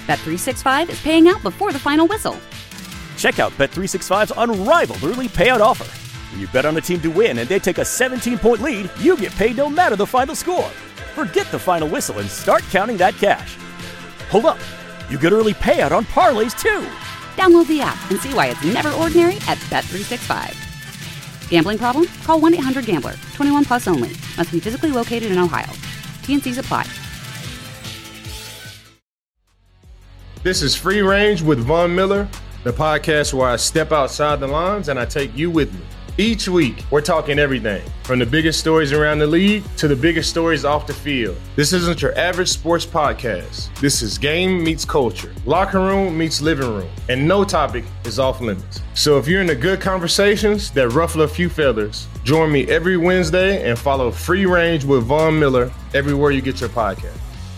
Bet365 is paying out before the final whistle. Check out Bet365's unrivaled early payout offer. When you bet on a team to win and they take a 17-point lead, you get paid no matter the final score. Forget the final whistle and start counting that cash. Hold up. You get early payout on parlays, too. Download the app and see why it's never ordinary at Bet365. Gambling problem? Call 1-800-GAMBLER. 21 plus only. Must be physically located in Ohio. T&Cs apply. This is Free Range with Von Miller, the podcast where I step outside the lines and I take you with me. Each week, we're talking everything from the biggest stories around the league to the biggest stories off the field. This isn't your average sports podcast. This is game meets culture, locker room meets living room, and no topic is off limits. So if you're into good conversations that ruffle a few feathers, join me every Wednesday and follow Free Range with Von Miller everywhere you get your podcast.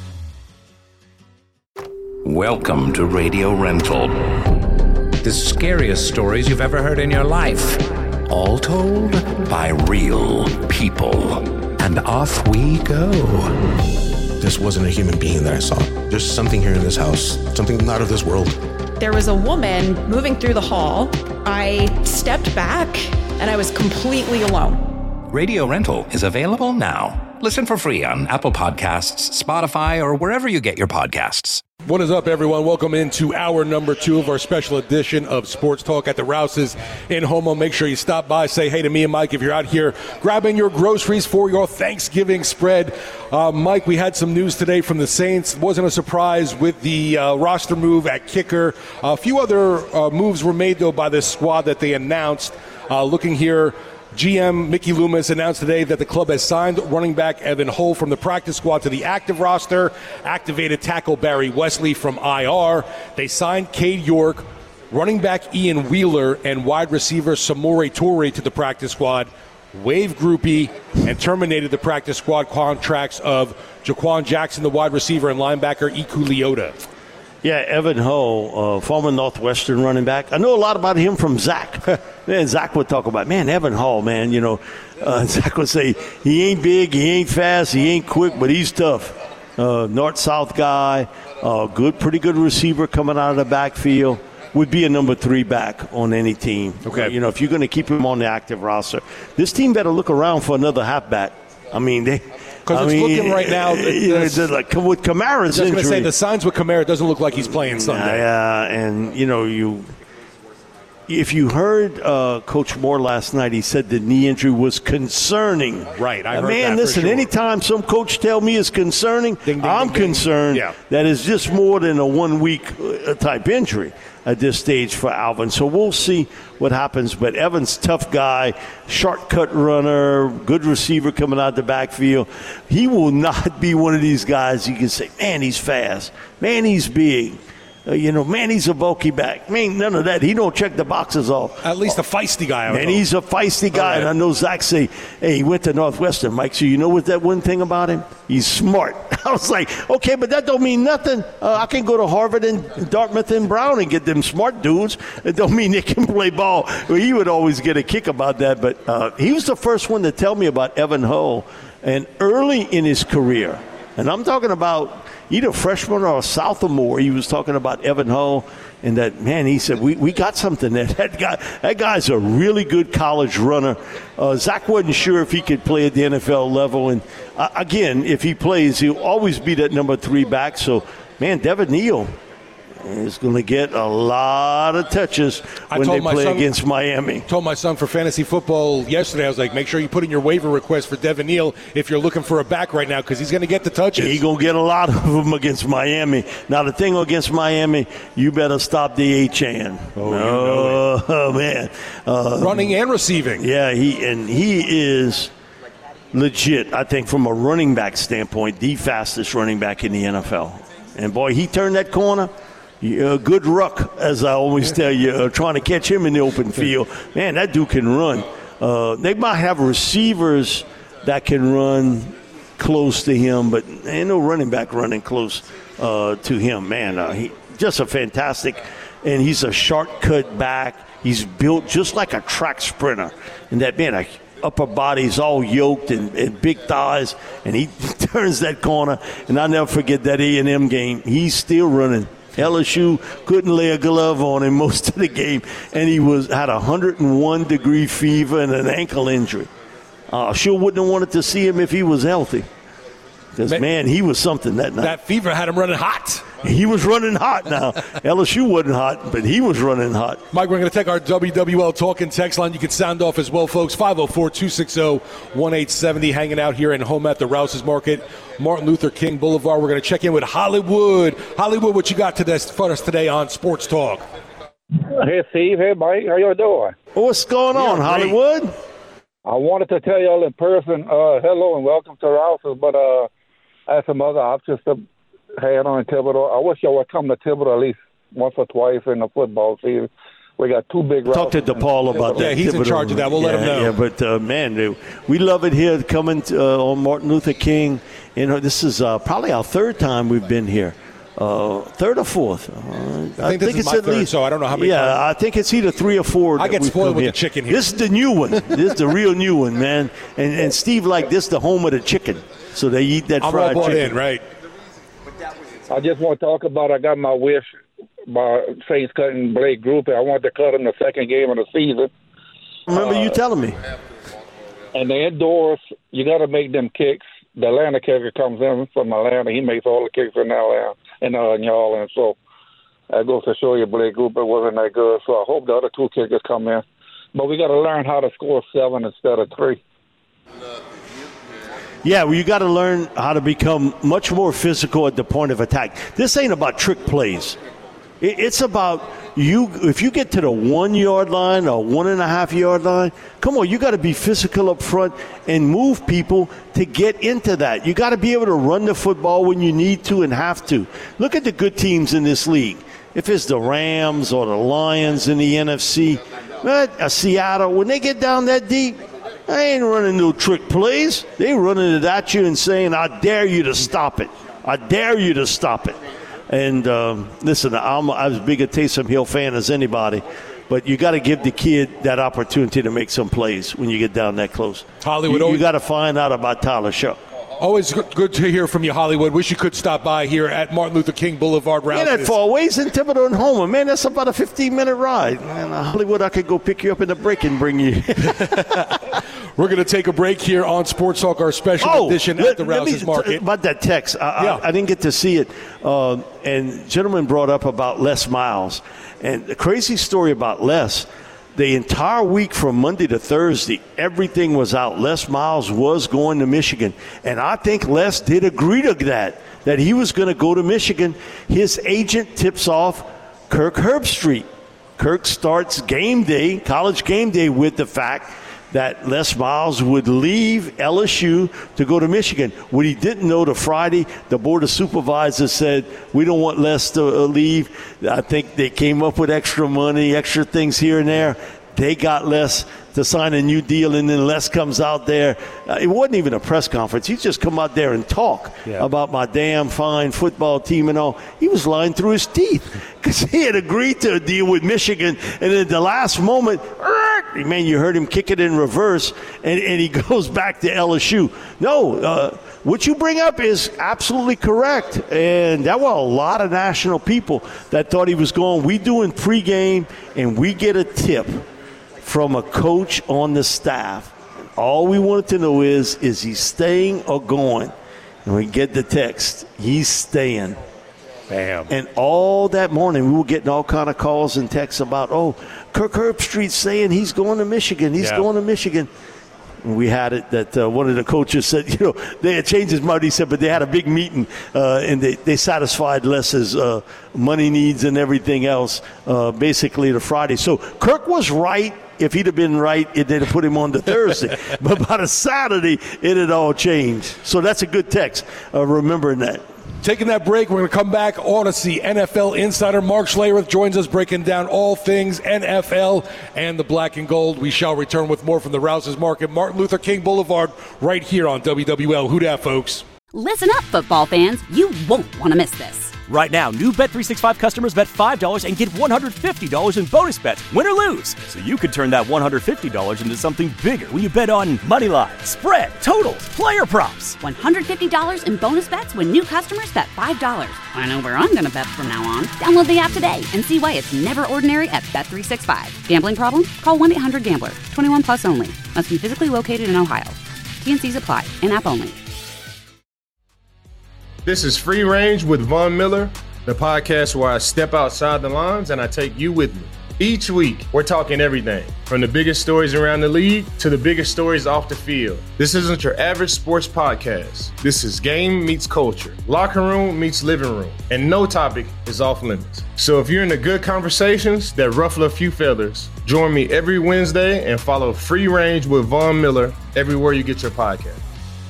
Welcome to Radio Rental. The scariest stories you've ever heard in your life. All told by real people. And off we go. This wasn't a human being that I saw. There's something here in this house, something not of this world. There was a woman moving through the hall. I stepped back and I was completely alone. Radio Rental is available now. Listen for free on Apple Podcasts, Spotify, or wherever you get your podcasts. What is up, everyone? Welcome into hour number 2 of our special edition of Sports Talk at the Rouses in Homo. Make sure you stop by, say hey to me and Mike if you're out here grabbing your groceries for your Thanksgiving spread. Mike, we had some news today from the Saints. It wasn't a surprise with the roster move at kicker. A few other moves were made, though, by this squad that they announced. Looking here, GM Mickey Loomis announced today that the club has signed running back Evan Hull from the practice squad to the active roster, activated tackle Barry Wesley from IR. They signed Cade York, running back Ian Wheeler, and wide receiver Samori Toure to the practice squad, waived Groupie, and terminated the practice squad contracts of Jaquan Jackson, the wide receiver, and linebacker Iku Leota. Yeah, Evan Hull, former Northwestern running back. I know a lot about him from Zach. Man, Zach would talk about, Evan Hull, man, Zach would say, he ain't big, he ain't fast, he ain't quick, but he's tough. North-South guy, pretty good receiver coming out of the backfield. Would be a number 3 back on any team. Okay. If you're going to keep him on the active roster. This team better look around for another halfback. Because it's looking right now. Like with Kamara's injury. I was going to say, the signs with Kamara doesn't look like he's playing Sunday. Yeah, and, if you heard Coach Moore last night, he said the knee injury was concerning. Right, I heard man, that listen, for sure. Anytime some coach tell me it's concerning, I'm concerned that it's just more than a 1-week type injury at this stage for Alvin. So we'll see what happens. But Evan's tough guy, shortcut runner, good receiver coming out the backfield. He will not be one of these guys you can say, man, he's fast. Man, he's big. Man, he's a bulky back. Man, none of that. He don't check the boxes off. At least a feisty guy. And he's a feisty guy. Right. And I know Zach say, hey, he went to Northwestern, Mike. So you know what that one thing about him? He's smart. I was like, okay, but that don't mean nothing. I can go to Harvard and Dartmouth and Brown and get them smart dudes. It don't mean they can play ball. Well, he would always get a kick about that. But he was the first one to tell me about Evan Hull. And early in his career, and I'm talking about either freshman or sophomore, he was talking about Evan Hull, and that, man, he said, we got something there. That guy's a really good college runner. Zach wasn't sure if he could play at the NFL level, and again, if he plays, he'll always be that number 3 back. So, man, Devin Neal is going to get a lot of touches when they play against Miami. I told my son for fantasy football yesterday, I was like, make sure you put in your waiver request for Devin Neal if you're looking for a back right now, because he's going to get the touches. He's going to get a lot of them against Miami. Now, the thing against Miami, you better stop the H-N. Oh, man. Running and receiving. Yeah, he is legit, I think, from a running back standpoint, the fastest running back in the NFL. And, boy, he turned that corner. Good ruck, as I always tell you, trying to catch him in the open field. Man, that dude can run. They might have receivers that can run close to him, but ain't no running back running close to him. Man, he just a fantastic, and he's a shortcut back. He's built just like a track sprinter. And that, man, upper body's all yoked and big thighs, and he turns that corner. And I'll never forget that A&M game. He's still running. LSU couldn't lay a glove on him most of the game, and he had 101-degree fever and an ankle injury. Sure wouldn't have wanted to see him if he was healthy. Because, man, he was something that night. That fever had him running hot. He was running hot now. LSU wasn't hot, but he was running hot. Mike, we're going to take our WWL talking text line. You can sound off as well, folks. 504-260-1870, hanging out here in home at the Rouse's Market, Martin Luther King Boulevard. We're going to check in with Hollywood. Hollywood, what you got for us today on Sports Talk? Hey, Steve. Hey, Mike. How y'all doing? What's going on, Hollywood? I wanted to tell y'all in person, hello and welcome to Rouse's, but I had some other options to had on Thibodeau. I wish y'all would come to Thibodeau at least once or twice in the football season. We got two big Talk to DePaul about that. Yeah, he's in charge of that. We'll let him know. Yeah, but, man, we love it here coming on Martin Luther King. This is probably our third time we've been here. Third or fourth? I think this is my third, so I don't know how many times. I think it's either 3 or 4. I get spoiled with the chicken here. This is the new one. This is the real new one, man. And Steve, this is the home of the chicken. So they eat that fried chicken. In, right? I just want to talk about, I got my wish by Saints cutting Blake Grupe. I wanted to cut him the second game of the season. Remember you telling me. And the indoors, you got to make them kicks. The Atlanta kicker comes in from Atlanta. He makes all the kicks in Atlanta and New Orleans. So that goes to show you Blake Grupe wasn't that good. So I hope the other two kickers come in. But we got to learn how to score 7 instead of 3. Yeah, well, you got to learn how to become much more physical at the point of attack. This ain't about trick plays. It's about you. If you get to the 1 yard line or 1.5 yard line, come on, you got to be physical up front and move people to get into that. You got to be able to run the football when you need to and have to. Look at the good teams in this league. If it's the Rams or the Lions in the NFC, Seattle, when they get down that deep, I ain't running no trick plays. They running it at you and saying, I dare you to stop it. I dare you to stop it. And listen, I'm as big a Taysom Hill fan as anybody, but you got to give the kid that opportunity to make some plays when you get down that close. Hollywood, you got to find out about Tyler Shaw. Always good to hear from you, Hollywood. Wish you could stop by here at Martin Luther King Boulevard. Yeah, that far away. It's in Thibodeau and Homer. Man, that's about a 15-minute ride. Man, Hollywood, I could go pick you up in the break and bring you. We're going to take a break here on Sports Talk, our special edition at the Rouse's Market. About that text, I didn't get to see it. And gentleman brought up about Les Miles. And the crazy story about Les, the entire week from Monday to Thursday, everything was out. Les Miles was going to Michigan. And I think Les did agree to that he was going to go to Michigan. His agent tips off Kirk Herbstreit. Kirk starts college game day, with the fact that Les Miles would leave LSU to go to Michigan. What he didn't know, to Friday, the Board of Supervisors said, we don't want Les to leave. I think they came up with extra money, extra things here and there. They got Les to sign a new deal, and then Les comes out there. It wasn't even a press conference. He just come out there and talk about my damn fine football team and all. He was lying through his teeth because he had agreed to a deal with Michigan, and at the last moment, man, you heard him kick it in reverse, and he goes back to LSU. No, what you bring up is absolutely correct, and there were a lot of national people that thought he was going. We doing pregame, and we get a tip from a coach on the staff. All we wanted to know is he staying or going? And we get the text, he's staying. Bam. And all that morning, we were getting all kind of calls and texts about, Kirk Herbstreit saying he's going to Michigan. He's going to Michigan. And we had it that one of the coaches said, they had changed his mind. He said, but they had a big meeting, and they satisfied Les's money needs and everything else, basically, to Friday. So Kirk was right. If he'd have been right, they'd have put him on to Thursday. But by the Saturday, it had all changed. So that's a good text, remembering that. Taking that break, we're going to come back. Odyssey NFL insider Mark Schlereth joins us, breaking down all things NFL and the black and gold. We shall return with more from the Rouse's Market, Martin Luther King Boulevard, right here on WWL. Who dat, folks? Listen up, football fans. You won't want to miss this. Right now, new Bet365 customers bet $5 and get $150 in bonus bets, win or lose. So you could turn that $150 into something bigger when you bet on moneyline, spread, totals, player props. $150 in bonus bets when new customers bet $5. I know where I'm going to bet from now on. Download the app today and see why it's never ordinary at Bet365. Gambling problem? Call 1-800-GAMBLER. 21 plus only. Must be physically located in Ohio. T&Cs apply. In-app only. This is Free Range with Von Miller, the podcast where I step outside the lines and I take you with me. Each week, we're talking everything from the biggest stories around the league to the biggest stories off the field. This isn't your average sports podcast. This is game meets culture, locker room meets living room, and no topic is off limits. So if you're into good conversations that ruffle a few feathers, join me every Wednesday and follow Free Range with Von Miller everywhere you get your podcast.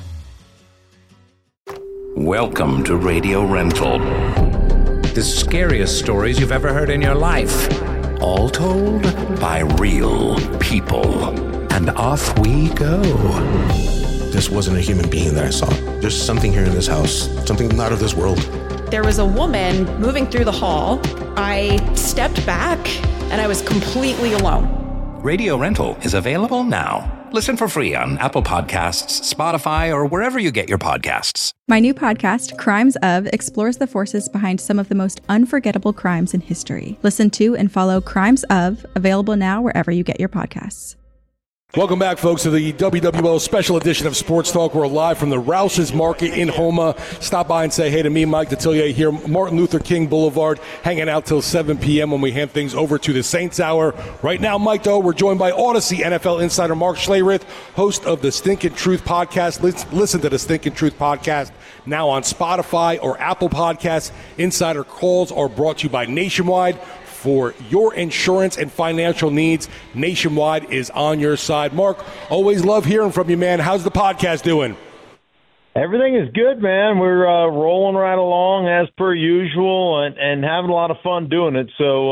Welcome to Radio Rental. The scariest stories you've ever heard in your life. All told by real people. And off we go. This wasn't a human being that I saw. There's something here in this house, something not of this world. There was a woman moving through the hall. I stepped back and I was completely alone. Radio Rental is available now. Listen for free on Apple Podcasts, Spotify, or wherever you get your podcasts. My new podcast, Crimes Of, explores the forces behind some of the most unforgettable crimes in history. Listen to and follow Crimes Of, available now wherever you get your podcasts. Welcome back, folks, to the WWL special edition of Sports Talk. We're live from the Rouse's Market in Houma. Stop by and say hey to me, Mike Detillier, here, Martin Luther King Boulevard, hanging out till 7 p.m. when we hand things over to the Saints Hour. Right now, Mike, though, we're joined by Odyssey NFL insider Mark Schlereth, host of the Stinkin' Truth podcast. Listen to the Stinkin' Truth podcast now on Spotify or Apple Podcasts. Insider calls are brought to you by Nationwide. For your insurance and financial needs, Nationwide is on your side. Mark, always love hearing from you, man. How's the podcast doing? Everything is good, man. We're rolling right along as per usual and having a lot of fun doing it. So,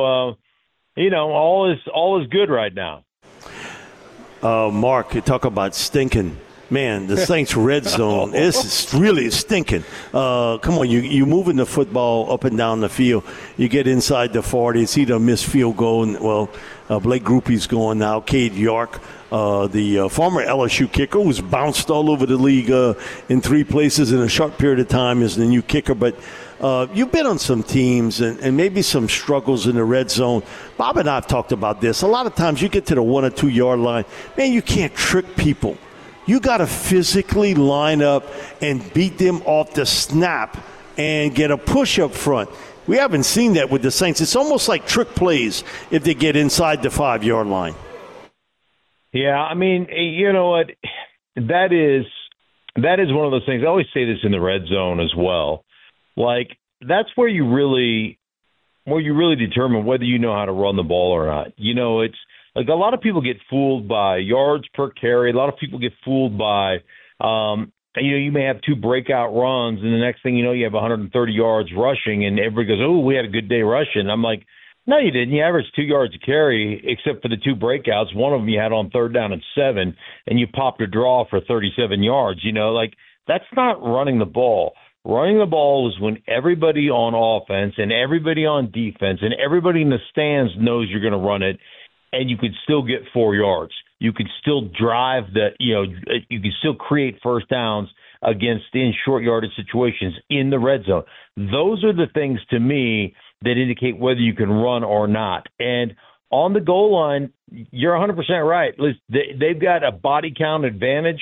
all is good right now. Mark, you talk about stinking. Man, the Saints red zone is really stinking. Come on, you moving the football up and down the field. You get inside the 40. It's either a missed field goal. Blake Grupe's going now. Cade York, the former LSU kicker, who's bounced all over the league in 3 places in a short period of time, is the new kicker. But you've been on some teams and maybe some struggles in the red zone. Bob and I have talked about this. A lot of times you get to the 1 or 2 yard line. Man, you can't trick people. You got to physically line up and beat them off the snap and get a push up front. We haven't seen that with the Saints. It's almost like trick plays if they get inside the 5 yard line. Yeah, I mean, you know what? That is one of those things. I always say this in the red zone as well. Like, that's where you really determine whether you know how to run the ball or not. You know, it's like a lot of people get fooled by yards per carry. A lot of people get fooled by, you may have 2 breakout runs, and the next thing you know, you have 130 yards rushing, and everybody goes, oh, we had a good day rushing. I'm like, no, you didn't. You averaged 2 yards a carry, except for the 2 breakouts. One of them you had on 3rd down and 7, and you popped a draw for 37 yards. You know, like, that's not running the ball. Running the ball is when everybody on offense and everybody on defense and everybody in the stands knows you're going to run it, and you could still get 4 yards. You could still drive you can still create first downs in short yardage situations in the red zone. Those are the things to me that indicate whether you can run or not. And on the goal line, you're 100% right. They've got a body count advantage.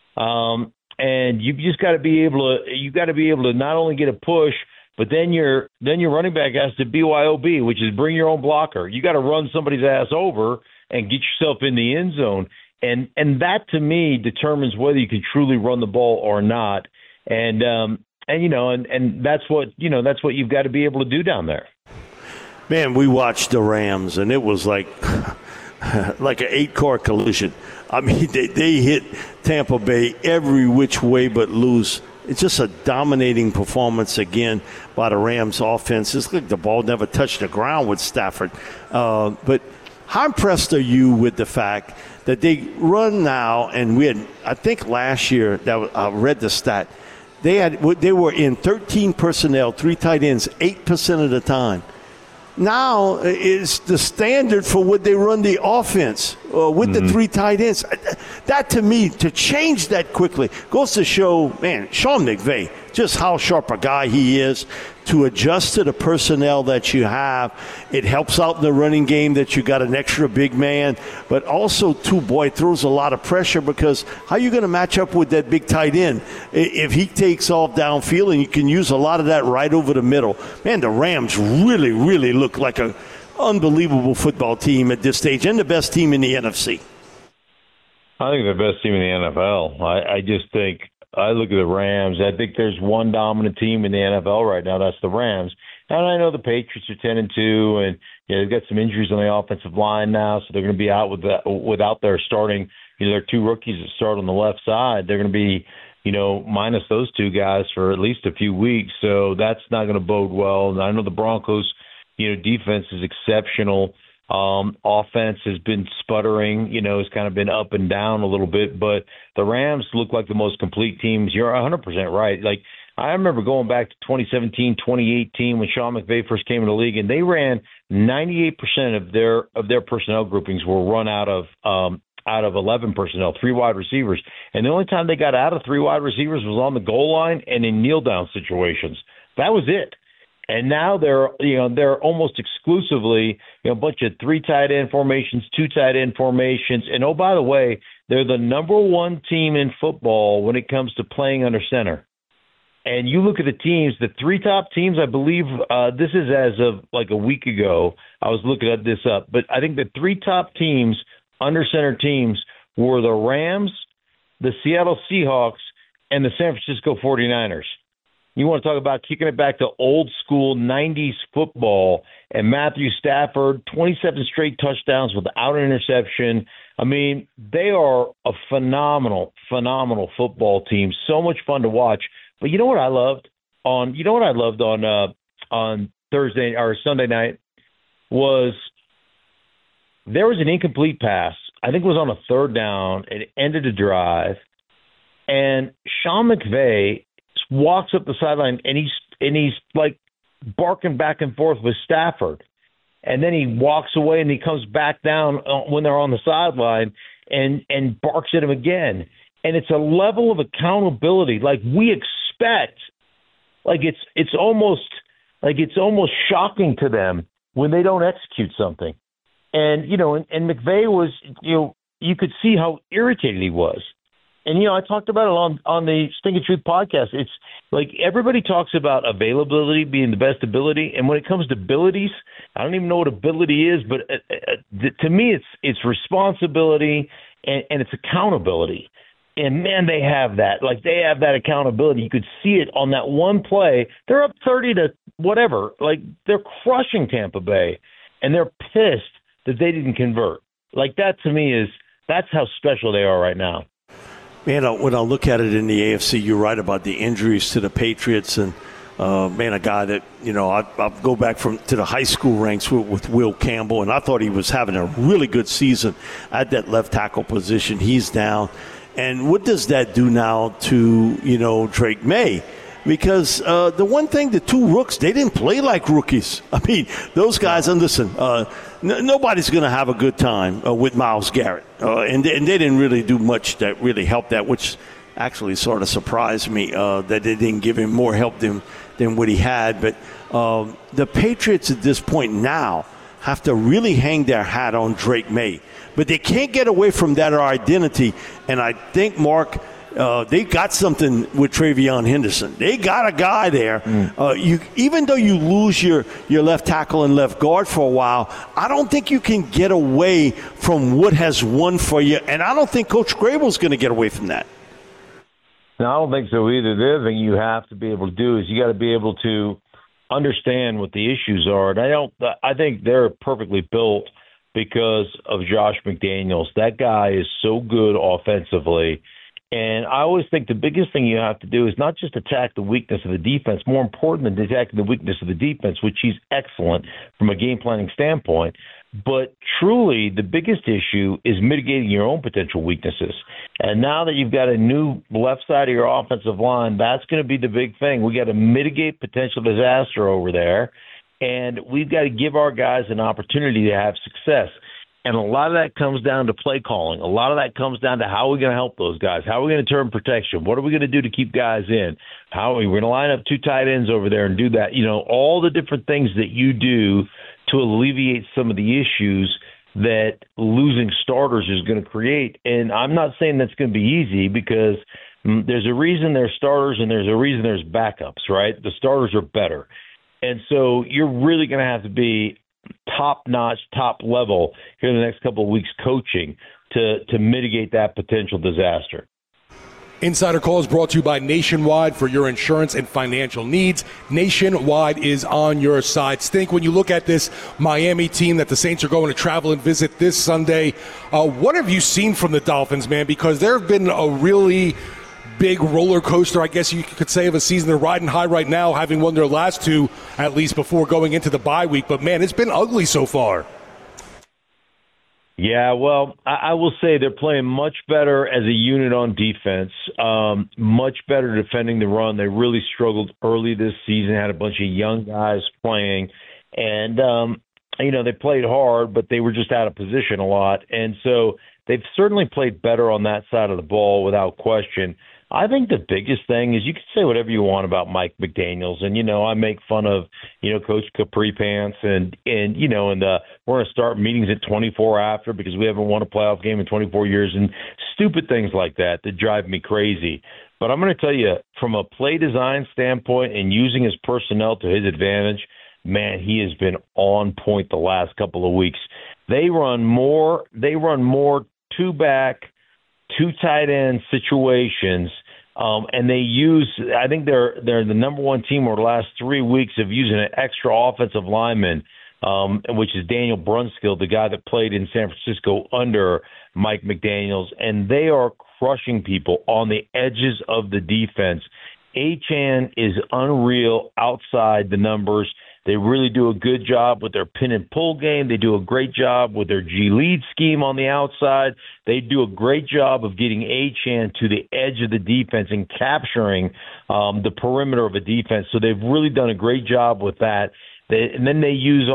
And you just got to be able to not only get a push, but then your running back has to BYOB, which is bring your own blocker. You got to run somebody's ass over and get yourself in the end zone. And that to me determines whether you can truly run the ball or not. And that's what you've got to be able to do down there. Man, we watched the Rams, and it was like an 8-car collision. I mean, they hit Tampa Bay every which way but loose. It's just a dominating performance again by the Rams offense. It's like the ball never touched the ground with Stafford. But how impressed are you with the fact that they run now, and I think last year, I read the stat, they were in 13 personnel, 3 tight ends, 8% of the time. Now is the standard for what they run the offense with the 3 tight ends. That, to me, to change that quickly goes to show, man, Sean McVay, just how sharp a guy he is to adjust to the personnel that you have. It helps out in the running game that you got an extra big man, but also, too, boy, it throws a lot of pressure because how are you going to match up with that big tight end if he takes off downfield, and you can use a lot of that right over the middle. Man, the Rams really, really look like an unbelievable football team at this stage and the best team in the NFC. I think the best team in the NFL. I just think I look at the Rams. I think there's one dominant team in the NFL right now. That's the Rams. And I know the Patriots are 10-2, and they've got some injuries on the offensive line now, so they're going to be out without their starting. Their 2 rookies that start on the left side. They're going to be, minus those 2 guys for at least a few weeks. So that's not going to bode well. And I know the Broncos, defense is exceptional. Offense has been sputtering, has kind of been up and down a little bit, but the Rams look like the most complete teams. You're 100% right. Like, I remember going back to 2017, 2018 when Sean McVay first came in the league, and they ran 98% of their personnel groupings were run out of 11 personnel, 3 wide receivers. And the only time they got out of 3 wide receivers was on the goal line and in kneel down situations. That was it. And now they're almost exclusively a bunch of 3 tight end formations, 2 tight end formations. And oh, by the way, they're the number 1 team in football when it comes to playing under center. And you look at the teams, the 3 top teams, I believe this is as of like a week ago. I was looking at this up, but I think the 3 top teams, under center teams, were the Rams, the Seattle Seahawks, and the San Francisco 49ers. You want to talk about kicking it back to old school 90s football, and Matthew Stafford, 27 straight touchdowns without an interception. I mean, they are a phenomenal, phenomenal football team. So much fun to watch. But you know what I loved on Thursday or Sunday night was there was an incomplete pass. I think it was on a 3rd down. It ended a drive, and Sean McVay walks up the sideline, and he's like barking back and forth with Stafford. And then he walks away, and he comes back down when they're on the sideline and barks at him again. And it's a level of accountability like we expect. Like it's almost shocking to them when they don't execute something. And and McVay was, you could see how irritated he was. And, I talked about it on the Stinking Truth podcast. It's like everybody talks about availability being the best ability. And when it comes to abilities, I don't even know what ability is, but to me, it's responsibility and it's accountability. And, man, they have that. Like, they have that accountability. You could see it on that one play. They're up 30 to whatever. Like, they're crushing Tampa Bay, and they're pissed that they didn't convert. Like, that to me that's how special they are right now. Man, when I look at it in the AFC, you're right about the injuries to the Patriots. And, a guy that, I'll go back to the high school ranks with Will Campbell, and I thought he was having a really good season at that left tackle position. He's down. And what does that do now to, Drake May? Because the one thing, the 2 rooks, they didn't play like rookies. I mean, those guys, and listen, nobody's going to have a good time with Myles Garrett. And they didn't really do much that really helped that, which actually sort of surprised me that they didn't give him more help than what he had. But the Patriots at this point now have to really hang their hat on Drake May. But they can't get away from that identity. And I think, Mark, they got something with Travion Henderson. They got a guy there. Even though you lose your left tackle and left guard for a while, I don't think you can get away from what has won for you. And I don't think Coach Grable's going to get away from that. No, I don't think so either. The other thing you have to be able to do is you got to be able to understand what the issues are. And I think they're perfectly built because of Josh McDaniels. That guy is so good offensively. And I always think the biggest thing you have to do is not just attack the weakness of the defense, more important than attacking the weakness of the defense, which he's excellent from a game planning standpoint. But truly, the biggest issue is mitigating your own potential weaknesses. And now that you've got a new left side of your offensive line, that's going to be the big thing. We got to mitigate potential disaster over there, and we've got to give our guys an opportunity to have success. And a lot of that comes down to play calling. A lot of that comes down to how are we going to help those guys? How are we going to turn protection? What are we going to do to keep guys in? How are we going to line up 2 tight ends over there and do that? You know, all the different things that you do to alleviate some of the issues that losing starters is going to create. And I'm not saying that's going to be easy, because there's a reason there's starters and there's a reason there's backups, right? The starters are better. And so you're really going to have to be top-notch, top-level here in the next couple of weeks coaching to mitigate that potential disaster. Insider Call is brought to you by Nationwide. For your insurance and financial needs, Nationwide is on your side. Stink, when you look at this Miami team that the Saints are going to travel and visit this Sunday, what have you seen from the Dolphins, man? Because there have been a really big roller coaster, I guess you could say, of a season. They're riding high right now, having won their last 2, at least before going into the bye week. But, man, it's been ugly so far. Yeah, well, I will say they're playing much better as a unit on defense, much better defending the run. They really struggled early this season, had a bunch of young guys playing. And, they played hard, but they were just out of position a lot. And so they've certainly played better on that side of the ball without question. I think the biggest thing is you can say whatever you want about Mike McDaniels. And, I make fun of, Coach Capri Pants and we're going to start meetings at 24 after because we haven't won a playoff game in 24 years and stupid things like that drive me crazy. But I'm going to tell you, from a play design standpoint and using his personnel to his advantage, man, he has been on point the last couple of weeks. They run more 2-back, 2 tight end situations, and they use. I think they're the number 1 team over the last 3 weeks of using an extra offensive lineman, which is Daniel Brunskill, the guy that played in San Francisco under Mike McDaniels, and they are crushing people on the edges of the defense. Achane is unreal outside the numbers. They really do a good job with their pin and pull game. They do a great job with their G-lead scheme on the outside. They do a great job of getting Achane to the edge of the defense and capturing the perimeter of a defense. So they've really done a great job with that. And then they use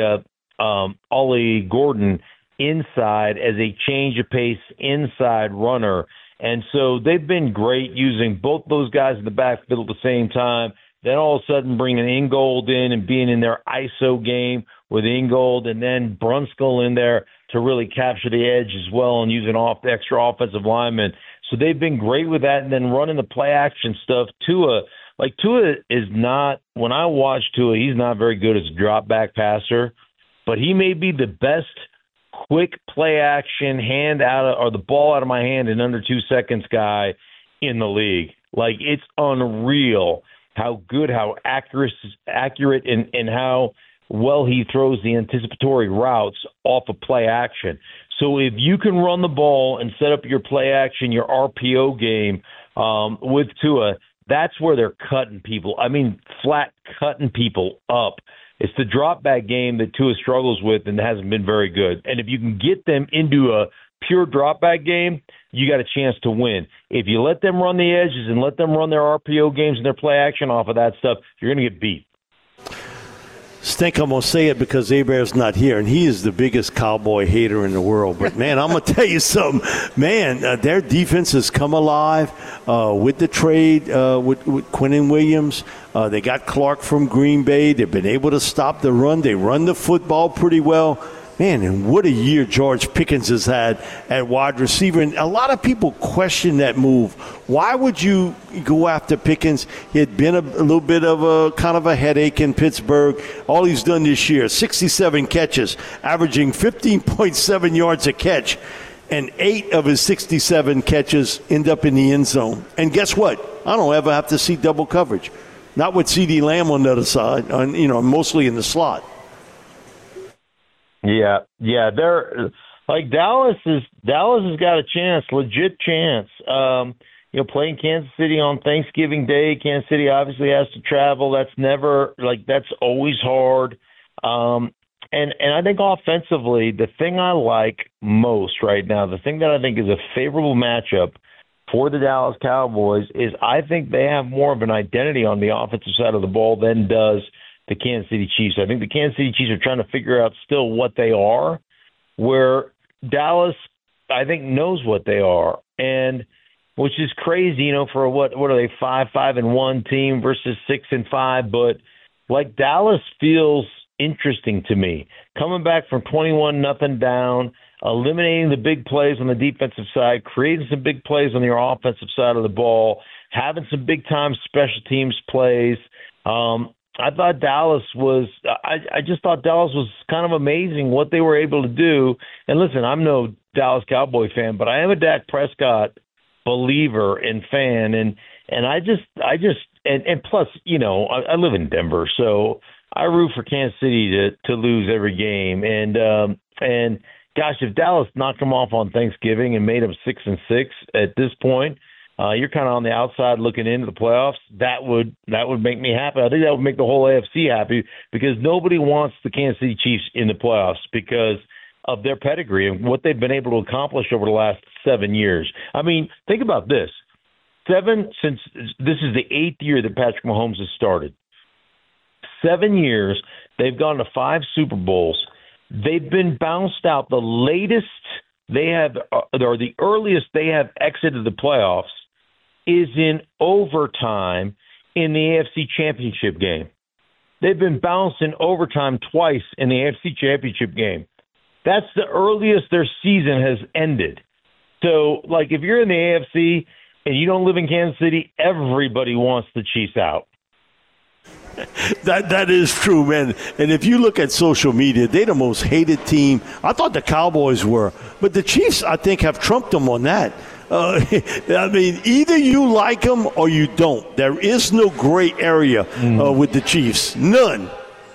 Ollie Gordon inside as a change of pace inside runner. And so they've been great using both those guys in the backfield at the same time. Then all of a sudden bringing Ingold in and being in their ISO game with Ingold, and then Brunskill in there to really capture the edge as well and using the extra offensive linemen. So they've been great with that, and then running the play action stuff. Tua is not, when I watch Tua, he's not very good as a drop back passer, but he may be the best quick play action the ball out of my hand in under 2 seconds guy in the league. Like, it's unreal how good, how accurate, and how well he throws the anticipatory routes off of play action. So if you can run the ball and set up your play action, your RPO game with Tua, that's where they're cutting people. I mean, flat cutting people up. It's the drop back game that Tua struggles with and hasn't been very good. And if you can get them into a pure drop back game, you got a chance to win. If you let them run the edges and let them run their RPO games and their play action off of that stuff, you're going to get beat. Stink, I'm going to say it because Hebert's not here, and he is the biggest Cowboy hater in the world. But, man, I'm going to tell you something. Man, their defense has come alive with the trade with Quinnen Williams. They got Clark from Green Bay. They've been able to stop the run. They run the football pretty well. Man, and what a year George Pickens has had at wide receiver. And a lot of people question that move. Why would you go after Pickens? He had been a little bit of a kind of a headache in Pittsburgh. All he's done this year, 67 catches, averaging 15.7 yards a catch. And 8 of his 67 catches end up in the end zone. And guess what? I don't ever have to see double coverage. Not with CeeDee Lamb on the other side, mostly in the slot. Yeah, they're like Dallas Dallas has got a chance, legit chance. Playing Kansas City on Thanksgiving Day. Kansas City obviously has to travel. That's always hard. And I think offensively, the thing I like most right now, the thing that I think is a favorable matchup for the Dallas Cowboys is I think they have more of an identity on the offensive side of the ball than does the Kansas City Chiefs. I think the Kansas City Chiefs are trying to figure out still what they are, where Dallas, I think, knows what they are, and which is crazy, for what are they, 5-5-1 team versus 6-5, but like Dallas feels interesting to me. Coming back from 21-0 down, eliminating the big plays on the defensive side, creating some big plays on your offensive side of the ball, having some big-time special teams plays. I thought Dallas was – I just thought Dallas was kind of amazing what they were able to do. And listen, I'm no Dallas Cowboy fan, but I am a Dak Prescott believer and fan. And I just plus, I live in Denver, so – I root for Kansas City to lose every game, and gosh, if Dallas knocked them off on Thanksgiving and made them 6-6 at this point, you're kind of on the outside looking into the playoffs. That would make me happy. I think that would make the whole AFC happy because nobody wants the Kansas City Chiefs in the playoffs because of their pedigree and what they've been able to accomplish over the last 7 years. I mean, think about this: since this is the 8th year that Patrick Mahomes has started. 7 years, they've gone to 5 Super Bowls. They've been bounced out. The latest they have, or the earliest they have exited the playoffs, is in overtime in the AFC Championship game. They've been bounced in overtime twice in the AFC Championship game. That's the earliest their season has ended. So, if you're in the AFC and you don't live in Kansas City, everybody wants the Chiefs out. That is true, man. And if you look at social media, they're the most hated team. I thought the Cowboys were, but the Chiefs, I think, have trumped them on that. I mean, either you like them or you don't. There is no gray area with the Chiefs. None.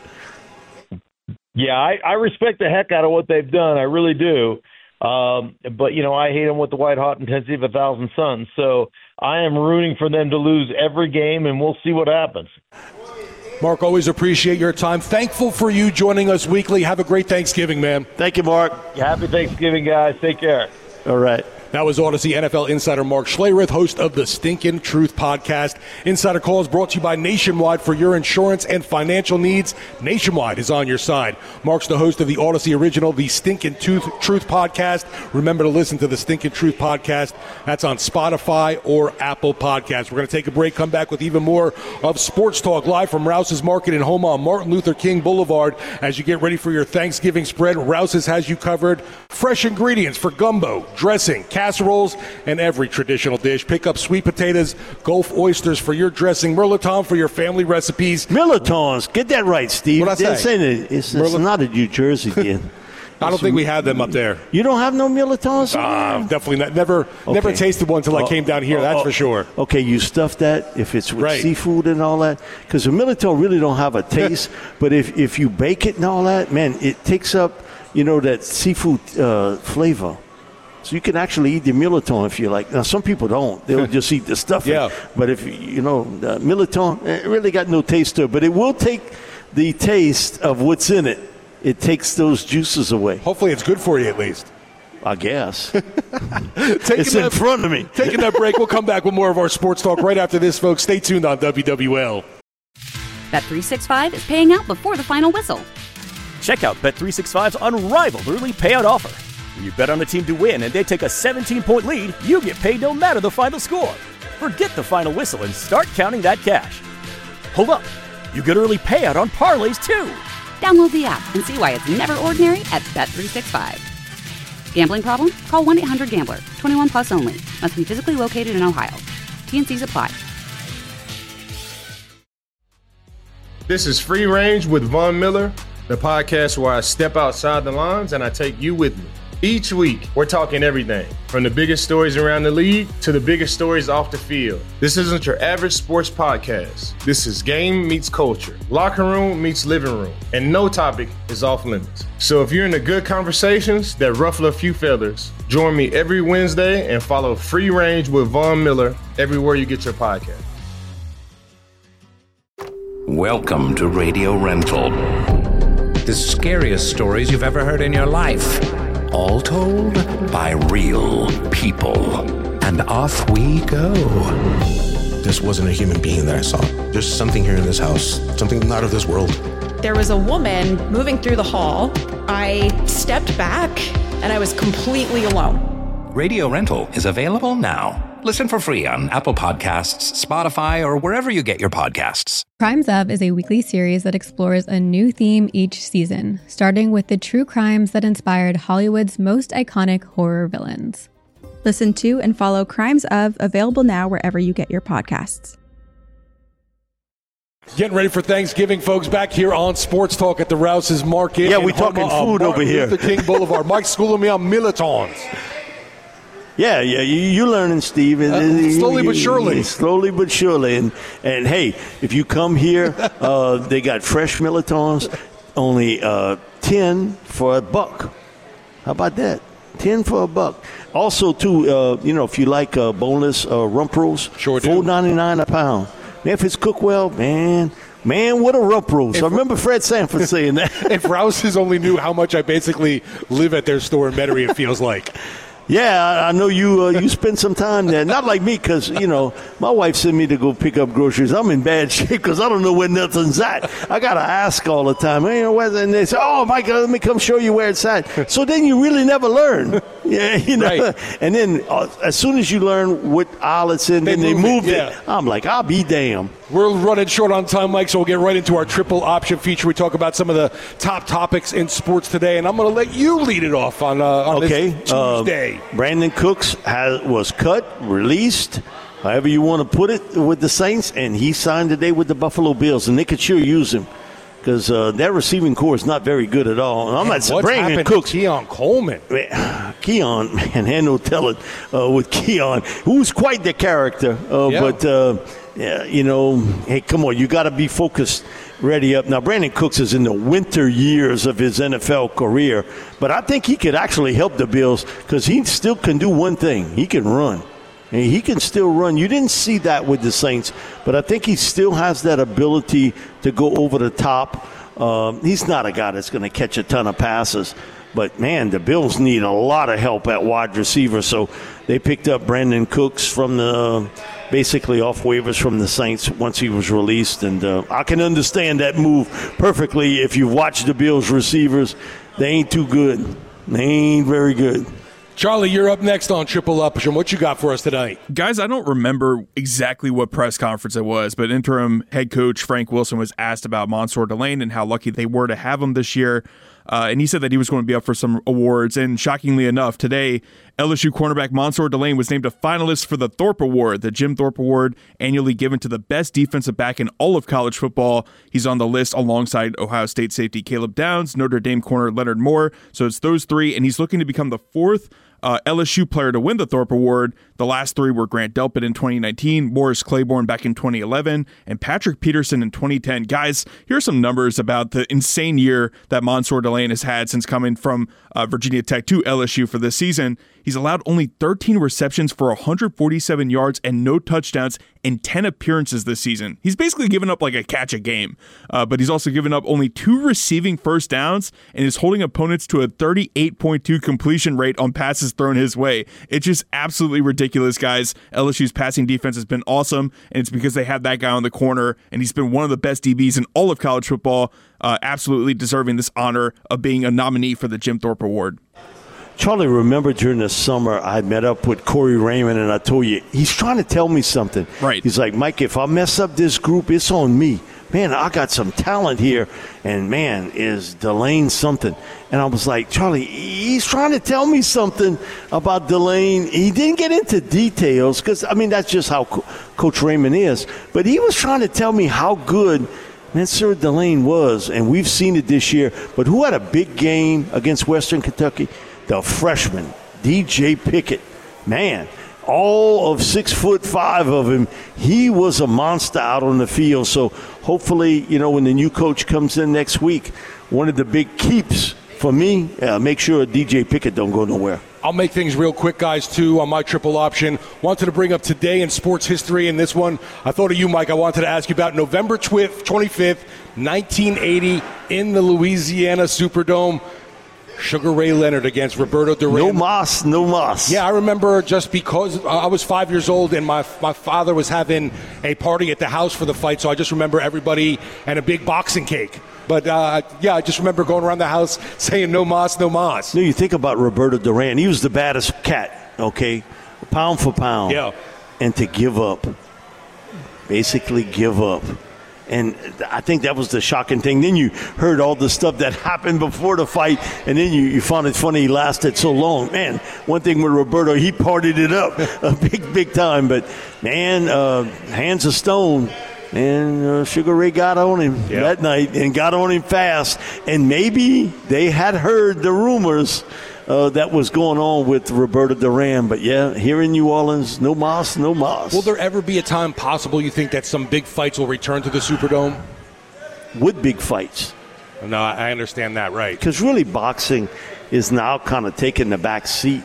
Yeah, I respect the heck out of what they've done. I really do. But, I hate them with the white-hot intensity of 1,000 suns. So I am rooting for them to lose every game, and we'll see what happens. Mark, always appreciate your time. Thankful for you joining us weekly. Have a great Thanksgiving, man. Thank you, Mark. Happy Thanksgiving, guys. Take care. All right. That was Odyssey NFL insider Mark Schlereth, host of the Stinkin' Truth podcast. Insider Calls brought to you by Nationwide. For your insurance and financial needs, Nationwide is on your side. Mark's the host of the Odyssey original, the Stinkin' Truth podcast. Remember to listen to the Stinkin' Truth podcast. That's on Spotify or Apple Podcasts. We're going to take a break, come back with even more of Sports Talk live from Rouse's Market in Home on Martin Luther King Boulevard. As you get ready for your Thanksgiving spread, Rouse's has you covered. Fresh ingredients for gumbo, dressing, casseroles, and every traditional dish. Pick up sweet potatoes, Gulf oysters for your dressing, Mirliton for your family recipes. Mirlitons, get that right, Steve. What'd I say? It's not a New Jersey kid. I don't think we have them up there. You don't have no Mirlitons? Definitely not. Never tasted one until I came down here, that's for sure. Okay, you stuff that if it's with seafood and all that? Because the Mirliton really don't have a taste, but if you bake it and all that, man, it takes up, that seafood flavor. So you can actually eat the Mirliton if you like. Now, some people don't. They'll just eat the stuffing. Yeah. But if, the Mirliton, it really got no taste to it. But it will take the taste of what's in it. It takes those juices away. Hopefully it's good for you at least. I guess. It's in front of me. Taking that break. We'll come back with more of our sports talk right after this, folks. Stay tuned on WWL. Bet365 is paying out before the final whistle. Check out Bet365's unrivaled early payout offer. When you bet on a team to win and they take a 17-point lead, you get paid no matter the final score. Forget the final whistle and start counting that cash. Hold up. You get early payout on parlays, too. Download the app and see why it's never ordinary at Bet365. Gambling problem? Call 1-800-GAMBLER. 21 plus only. Must be physically located in Ohio. T&Cs apply. This is Free Range with Von Miller, the podcast where I step outside the lines and I take you with me. Each week, we're talking everything from the biggest stories around the league to the biggest stories off the field. This isn't your average sports podcast. This is game meets culture, locker room meets living room, and no topic is off limits. So if you're into good conversations that ruffle a few feathers, join me every Wednesday and follow Free Range with Von Miller everywhere you get your podcast. Welcome to Radio Rental. The scariest stories you've ever heard in your life. All told by real people. And off we go. This wasn't a human being that I saw. There's something here in this house, something not of this world. There was a woman moving through the hall. I stepped back and I was completely alone. Radio Rental is available now. Listen for free on Apple Podcasts, Spotify, or wherever you get your podcasts. Crimes Of is a weekly series that explores a new theme each season, starting with the true crimes that inspired Hollywood's most iconic horror villains. Listen to and follow Crimes Of, available now wherever you get your podcasts. Getting ready for Thanksgiving, folks, back here on Sports Talk at the Rouse's Market. Yeah, we're talking food over here. Luther King Boulevard. Mike schooling me on militons. Yeah, you're learning, Steve. Slowly but surely. Slowly but surely. And hey, if you come here, they got fresh militons, only 10 for $1. How about that? 10 for $1. Also, too, if you like boneless rump roast, sure do. $4.99 a pound. Man, if it's cooked well, man, what a rump roast. I remember Fred Sanford saying that. If Rouse's only knew how much I basically live at their store in Metairie, it feels like. Yeah, I know you spend some time there. Not like me, because, my wife sent me to go pick up groceries. I'm in bad shape because I don't know where nothing's at. I got to ask all the time. And they say, oh, my God, let me come show you where it's at. So then you really never learn. Yeah, Right. And then as soon as you learn what aisle it's in, then they moved it. I'm like, I'll be damned. We're running short on time, Mike, so we'll get right into our triple option feature. We talk about some of the top topics in sports today, and I'm going to let you lead it off on this Tuesday. Brandon Cooks was cut, released, however you want to put it, with the Saints, and he signed today with the Buffalo Bills, and they could sure use him because that receiving core is not very good at all. I'm not saying Brandon Cooks. Keon Coleman. Keon, man, had no telling with Keon, who's quite the character, but... hey, come on, you got to be focused, ready up. Now, Brandon Cooks is in the winter years of his NFL career, but I think he could actually help the Bills because he still can do one thing. He can run. And he can still run. You didn't see that with the Saints, but I think he still has that ability to go over the top. He's not a guy that's going to catch a ton of passes. But, man, the Bills need a lot of help at wide receiver. So they picked up Brandon Cooks from basically off waivers from the Saints once he was released. And I can understand that move perfectly. If you've watched the Bills receivers, they ain't too good. They ain't very good. Charlie, you're up next on Triple Option. What you got for us tonight? Guys, I don't remember exactly what press conference it was, but interim head coach Frank Wilson was asked about Mansour Delane and how lucky they were to have him this year. And he said that he was going to be up for some awards. And shockingly enough, today, LSU cornerback Mansour Delane was named a finalist for the Thorpe Award, the Jim Thorpe Award, annually given to the best defensive back in all of college football. He's on the list alongside Ohio State safety Caleb Downs, Notre Dame corner Leonard Moore. So it's those three, and he's looking to become the fourth LSU player to win the Thorpe Award. The last three were Grant Delpit in 2019, Morris Claiborne back in 2011, and Patrick Peterson in 2010. Guys, here are some numbers about the insane year that Mansour Delane has had since coming from Virginia Tech to LSU for this season. He's allowed only 13 receptions for 147 yards and no touchdowns in 10 appearances this season. He's basically given up like a catch a game, but he's also given up only 2 receiving first downs and is holding opponents to a 38.2 completion rate on passes thrown his way. It's just absolutely ridiculous, guys. LSU's passing defense has been awesome, and it's because they have that guy on the corner, and he's been one of the best DBs in all of college football, absolutely deserving this honor of being a nominee for the Jim Thorpe Award. Charlie, remember during the summer I met up with Corey Raymond, and I told you, he's trying to tell me something. Right. He's like, Mike, if I mess up this group, it's on me. Man, I got some talent here, and, man, is Delane something. And I was like, Charlie, he's trying to tell me something about Delane. He didn't get into details because, I mean, that's just how Coach Raymond is. But he was trying to tell me how good Mansour Delane was, and we've seen it this year. But who had a big game against Western Kentucky? the freshman, DJ Pickett. Man, all of 6'5" of him, he was a monster out on the field. So hopefully, when the new coach comes in next week, one of the big keeps for me, make sure DJ Pickett don't go nowhere. I'll make things real quick, guys, too, on my triple option. Wanted to bring up today in sports history, and this one, I thought of you, Mike. I wanted to ask you about November 25th, 1980, in the Louisiana Superdome. Sugar Ray Leonard against Roberto Duran. No mas. Yeah, I remember just because I was 5 years old and my father was having a party at the house for the fight, so I just remember everybody and a big boxing cake. But, I just remember going around the house saying no mas, no mas. No, you think about Roberto Duran. He was the baddest cat, okay, pound for pound. Yeah. And to give up, basically give up. And I think that was the shocking thing. Then you heard all the stuff that happened before the fight, and then you found it funny he lasted so long. Man, one thing with Roberto, he partied it up big time. But, man, hands of stone. And Sugar Ray got on him that night and got on him fast. And maybe they had heard the rumors that was going on with Roberto Duran. But, yeah, here in New Orleans, no mas, no mas. Will there ever be a time possible you think that some big fights will return to the Superdome? With big fights. No, I understand that, right. Because really boxing is now kind of taking the back seat.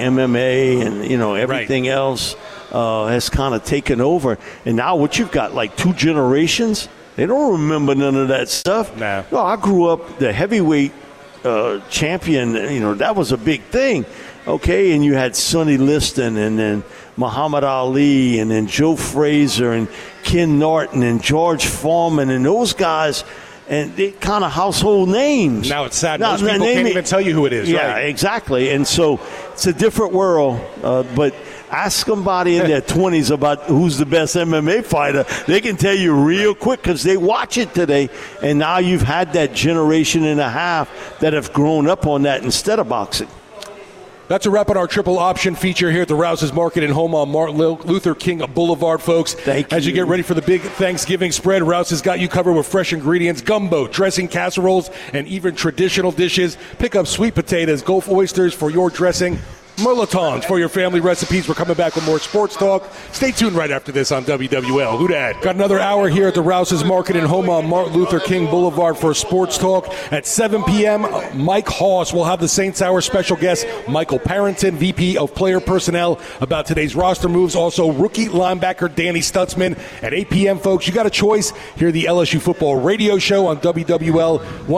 MMA and, everything else has kind of taken over. And now what you've got, like 2 generations, they don't remember none of that stuff. Nah. No, I grew up the heavyweight champion, that was a big thing. Okay, and you had Sonny Liston and then Muhammad Ali and then Joe Frazier and Ken Norton and George Foreman and those guys. And they kind of household names. Now it's sad. Most people can't even tell you who it is. Yeah, right? Exactly. And so it's a different world. But ask somebody in their 20s about who's the best MMA fighter. They can tell you real quick because they watch it today. And now you've had that generation and a half that have grown up on that instead of boxing. That's a wrap on our triple option feature here at the Rouse's Market in home on Martin Luther King Boulevard, folks. As you get ready for the big Thanksgiving spread, Rouse has got you covered with fresh ingredients, gumbo, dressing, casseroles, and even traditional dishes. Pick up sweet potatoes, Gulf oysters for your dressing, Merlotons for your family recipes. We're coming back with more sports talk. Stay tuned right after this on WWL. Who dat? Got another hour here at the Rouse's Market in home on Martin Luther King Boulevard for sports talk. At 7 p.m., Mike Hoss will have the Saints Hour special guest, Michael Parrington, VP of Player Personnel, about today's roster moves. Also, rookie linebacker Danny Stutzman. At 8 p.m., folks, you got a choice. Hear the LSU Football Radio Show on WWL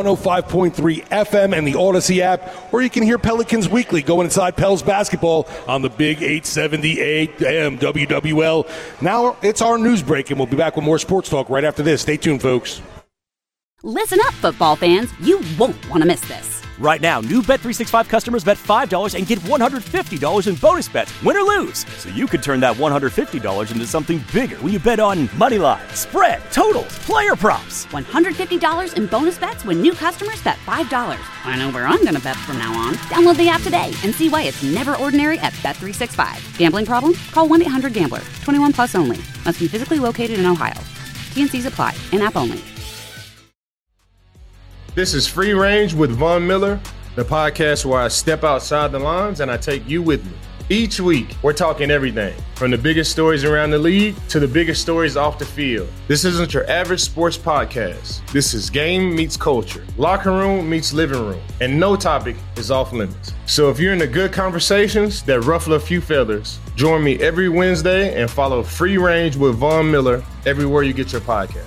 105.3 FM and the Odyssey app, or you can hear Pelicans Weekly going inside Pels basketball on the big 870 AM WWL. Now it's our news break, and we'll be back with more sports talk right after this. Stay tuned, folks. Listen up, football fans. You won't want to miss this. Right now, new Bet365 customers bet $5 and get $150 in bonus bets, win or lose. So you could turn that $150 into something bigger when you bet on money line, spread, totals, player props. $150 in bonus bets when new customers bet $5. I know where I'm going to bet from now on. Download the app today and see why it's never ordinary at Bet365. Gambling problem? Call 1-800-GAMBLER. 21 plus only. Must be physically located in Ohio. T&Cs apply. In-app only. This is Free Range with Von Miller, the podcast where I step outside the lines and I take you with me. Each week, we're talking everything from the biggest stories around the league to the biggest stories off the field. This isn't your average sports podcast. This is game meets culture, locker room meets living room, and no topic is off limits. So if you're into good conversations that ruffle a few feathers, join me every Wednesday and follow Free Range with Von Miller everywhere you get your podcast.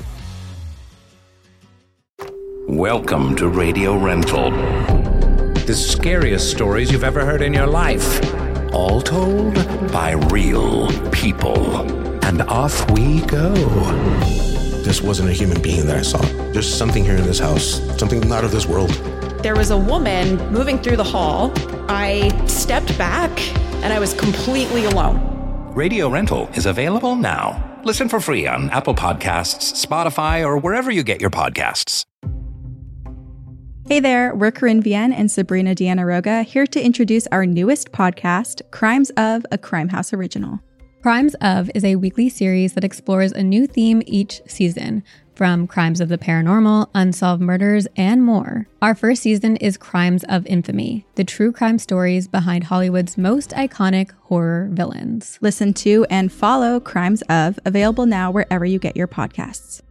Welcome to Radio Rental. The scariest stories you've ever heard in your life. All told by real people. And off we go. This wasn't a human being that I saw. There's something here in this house, something not of this world. There was a woman moving through the hall. I stepped back and I was completely alone. Radio Rental is available now. Listen for free on Apple Podcasts, Spotify, or wherever you get your podcasts. Hey there, we're Corinne Vienne and Sabrina Deanna Roga here to introduce our newest podcast, Crimes of, a Crime House original. Crimes of is a weekly series that explores a new theme each season. from crimes of the paranormal, unsolved murders, and more. Our first season is Crimes of Infamy, the true crime stories behind Hollywood's most iconic horror villains. Listen to and follow Crimes of, available now wherever you get your podcasts.